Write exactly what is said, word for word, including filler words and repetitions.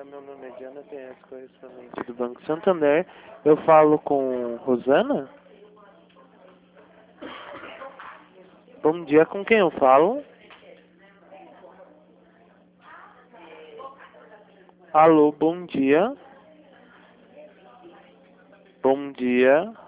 meu nome é Diana, tenho esse correspondente do Banco Santander. Eu falo com Rosana? Bom dia, com quem eu falo? Alô, bom dia. Bom dia.